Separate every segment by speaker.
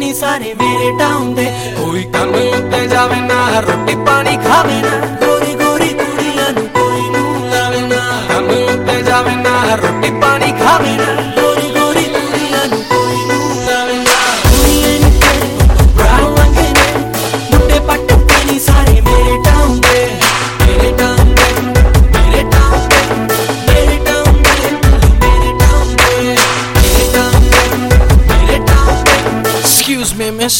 Speaker 1: नहीं सारे मेरे टाउन दे कोई कम उत्ते जावे ना रोटी पानी खावे ना गोरी गोरी कुड़ियां नू कोई नू लावे ना कम उत्ते जावे ना रोटी पानी खावे ना गोरी गोरी कुड़ियां नू कोई नू लावे ना कुड़ियां नी तेरे ब्राउन रंगे ने मुंडे पट ते नहीं सारे मेरे टाउन दे मेरे टाउन दे मेरे टाउन दे मेरे टाउन दे मेरे टाउन दे मेरे टाउन दे मेरे टाउन दे Excuse me miss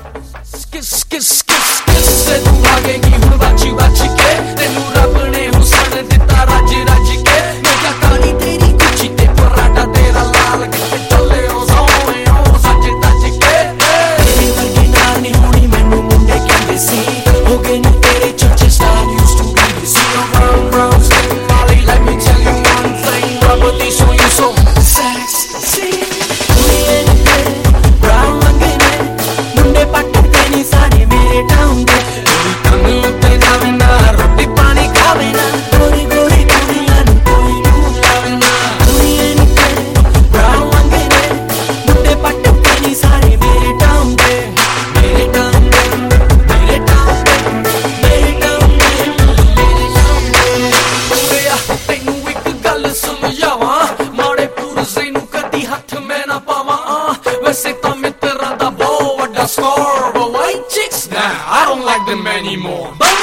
Speaker 1: से तू भागेगी हुण बाची बाची के तेनू रब ने हुसन दिता राज राज के मैं क्या कहानी तेरी गुच्ची ते पराठा तेरा लाल किते चले ओ सोए ओ सच तज के तेरी वर्गी नाल नहीं होनी मैनू मुंडे कहंदे सी हो गए नी तेरे चर्चे style used to be the see round round skin Molly let me tell you one thing rubber these show you so sexy कुड़ियां नी तेरे brown रंगे ने मुंडे पट ते नी सारे मेरे टाउन दे Score, but white chicks, nah, I don't like them anymore.